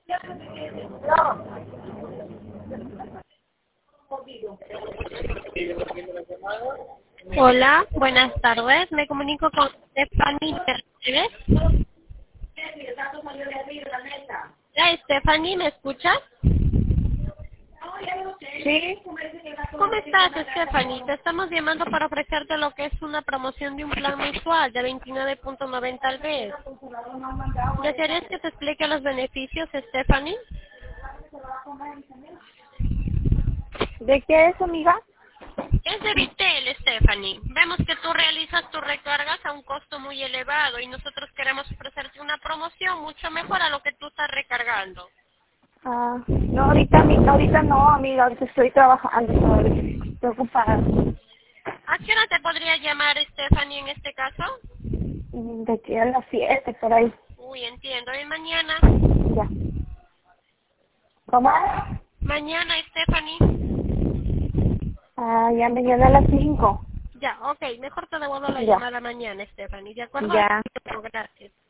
Hola, buenas tardes. Me comunico con Stephanie Percebes. Stephanie, ¿me escuchas? Sí, ¿Cómo estás, Stephanie? Te estamos llamando para ofrecerte lo que es una promoción de un plan mensual de 29.90 al mes. ¿Desearías que te explique los beneficios, Stephanie? ¿de qué es, amiga? Es de Vitel, Stephanie. Vemos que tú realizas tus recargas a un costo muy elevado y nosotros queremos ofrecerte una promoción mucho mejor a lo que tú estás recargando. No, ahorita no, amiga, ahorita estoy trabajando, estoy ocupada. ¿A qué hora te podría llamar, Stephanie, en este caso? De aquí a las 7, por ahí. Uy, entiendo. ¿Y mañana? Ya. ¿Cómo? Mañana, Stephanie. Ya mañana a las 5. Ya, ok. Mejor te devuelvo la Ya, llamada mañana, Stephanie. ¿De acuerdo? ya. Gracias.